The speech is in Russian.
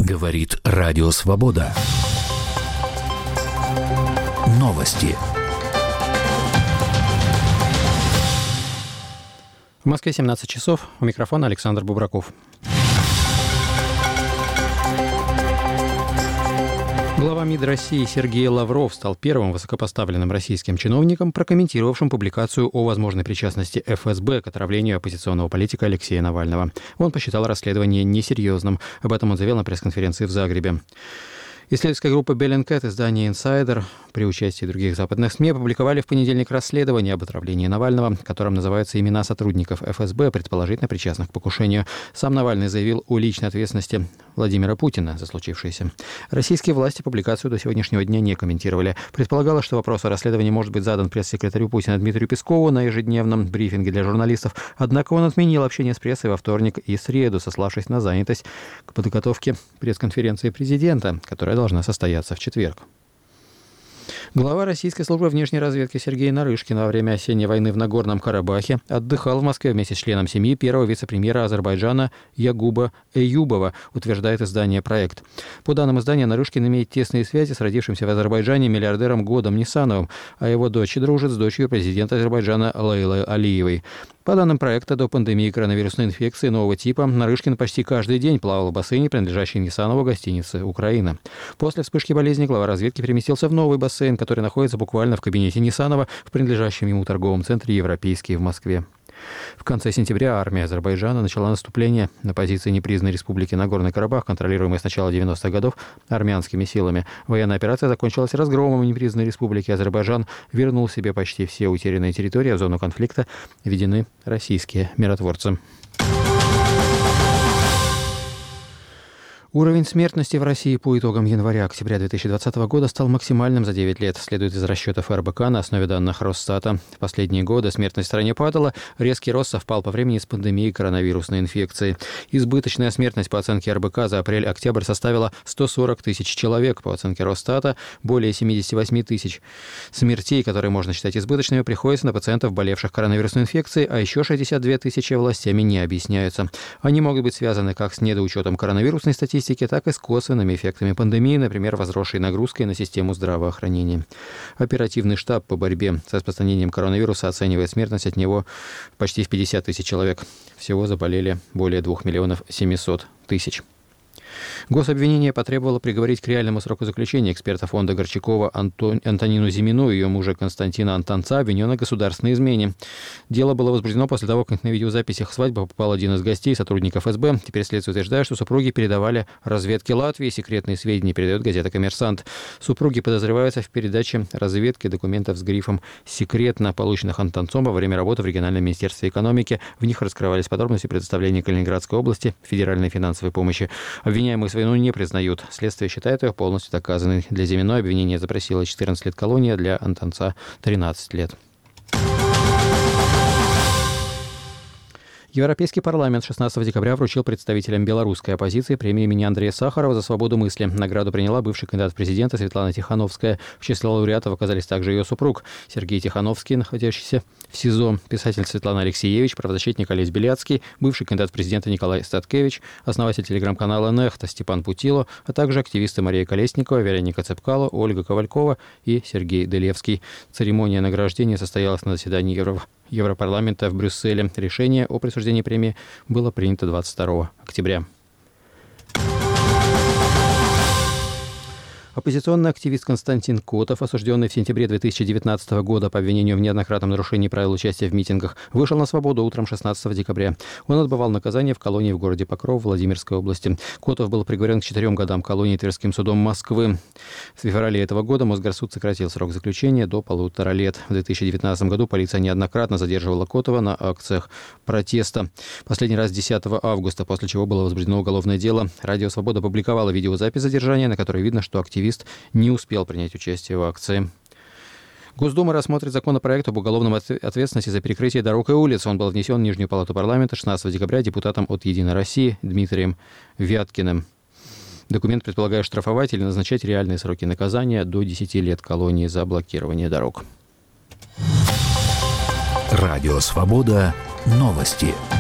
Говорит Радио Свобода. Новости. В Москве 17 часов. У микрофона Александр Бубраков. Глава МИД России Сергей Лавров стал первым высокопоставленным российским чиновником, прокомментировавшим публикацию о возможной причастности ФСБ к отравлению оппозиционного политика Алексея Навального. Он посчитал расследование несерьезным. Об этом он заявил на пресс-конференции в Загребе. Исследовательская группа Bellingcat, издание «Инсайдер» при участии других западных СМИ опубликовали в понедельник расследование об отравлении Навального, в котором называются имена сотрудников ФСБ, предположительно причастных к покушению. Сам Навальный заявил о личной ответственности Владимира Путина за случившееся. Российские власти публикацию до сегодняшнего дня не комментировали. Предполагалось, что вопрос о расследовании может быть задан пресс-секретарю Путина Дмитрию Пескову на ежедневном брифинге для журналистов. Однако он отменил общение с прессой во вторник и среду, сославшись на занятость к подготовке пресс-конференции президента, которая должна состояться в четверг. Глава российской службы внешней разведки Сергей Нарышкин во время осенней войны в Нагорном Карабахе отдыхал в Москве вместе с членом семьи первого вице-премьера Азербайджана Ягуба Эюбова, утверждает издание «Проект». По данным издания, Нарышкин имеет тесные связи с родившимся в Азербайджане миллиардером Годом Нисановым, а его дочь дружит с дочерью президента Азербайджана Лейлой Алиевой. По данным проекта, до пандемии коронавирусной инфекции нового типа Нарышкин почти каждый день плавал в бассейне, принадлежащей Нисанову гостинице «Украина». После вспышки болезни глава разведки переместился в новый бассейн, который находится буквально в кабинете Нисанова в принадлежащем ему торговом центре «Европейский» в Москве. В конце сентября армия Азербайджана начала наступление на позиции непризнанной республики Нагорный Карабах, контролируемой с начала 90-х годов армянскими силами. Военная операция закончилась разгромом непризнанной республики. Азербайджан вернул себе почти все утерянные территории, а в зону конфликта введены российские миротворцы. Уровень смертности в России по итогам января-октября 2020 года стал максимальным за 9 лет, следует из расчетов РБК на основе данных Росстата. В последние годы смертность в стране падала, резкий рост совпал по времени с пандемией коронавирусной инфекции. Избыточная смертность по оценке РБК за апрель-октябрь составила 140 тысяч человек, по оценке Росстата более 78 тысяч. Смертей, которые можно считать избыточными, приходится на пациентов, болевших коронавирусной инфекцией, а еще 62 тысячи властями не объясняются. Они могут быть связаны как с недоучетом коронавирусной статистики, так и с косвенными эффектами пандемии, например, возросшей нагрузкой на систему здравоохранения. Оперативный штаб по борьбе с распространением коронавируса оценивает смертность от него почти в 50 тысяч человек. Всего заболели более 2 миллионов 700 тысяч. Гособвинение потребовало приговорить к реальному сроку заключения эксперта фонда Горчакова Антонину Зимину и ее мужа Константина Антонца, обвиненных в государственной измене. Дело было возбуждено после того, как на видеозаписях свадьбы попал один из гостей, сотрудников ФСБ. Теперь следствие утверждает, что супруги передавали разведке Латвии секретные сведения, передает газета «Коммерсант». Супруги подозреваются в передаче разведке документов с грифом «секретно», полученных Антонцом во время работы в региональном министерстве экономики. В них раскрывались подробности предоставления Калининградской области федеральной финансовой помощи. Обвиняемые свою вину не признают. Следствие считает ее полностью доказанной. Для Зиминой обвинение запросило 14 лет колонии, а для Антонца 13 лет. Европейский парламент 16 декабря вручил представителям белорусской оппозиции премию имени Андрея Сахарова за свободу мысли. Награду приняла бывший кандидат в президенты Светлана Тихановская. В числе лауреатов оказались также ее супруг Сергей Тихановский, находящийся в СИЗО, писатель Светлана Алексеевич, правозащитник Олесь Беляцкий, бывший кандидат в президенты Николай Статкевич, основатель телеграм-канала «Нехта» Степан Путило, а также активисты Мария Колесникова, Вероника Цепкало, Ольга Ковалькова и Сергей Делевский. Церемония награждения состоялась на заседании Европарламента в Брюсселе. Решение о присуждении премии было принято 22 октября. Оппозиционный активист Константин Котов, осужденный в сентябре 2019 года по обвинению в неоднократном нарушении правил участия в митингах, вышел на свободу утром 16 декабря. Он отбывал наказание в колонии в городе Покров Владимирской области. Котов был приговорен к 4 годам колонии Тверским судом Москвы. В феврале этого года Мосгорсуд сократил срок заключения до 1,5 лет. В 2019 году полиция неоднократно задерживала Котова на акциях протеста. Последний раз 10 августа, после чего было возбуждено уголовное дело. Радио «Свобода» публиковало видеозапись задержания, на которой видно, что активист не успел принять участие в акции. Госдума рассмотрит законопроект об уголовной ответственности за перекрытие дорог и улиц. Он был внесен в Нижнюю палату парламента 16 декабря депутатом от «Единой России» Дмитрием Вяткиным. Документ предполагает штрафовать или назначать реальные сроки наказания до 10 лет колонии за блокирование дорог. Радио «Свобода». Новости.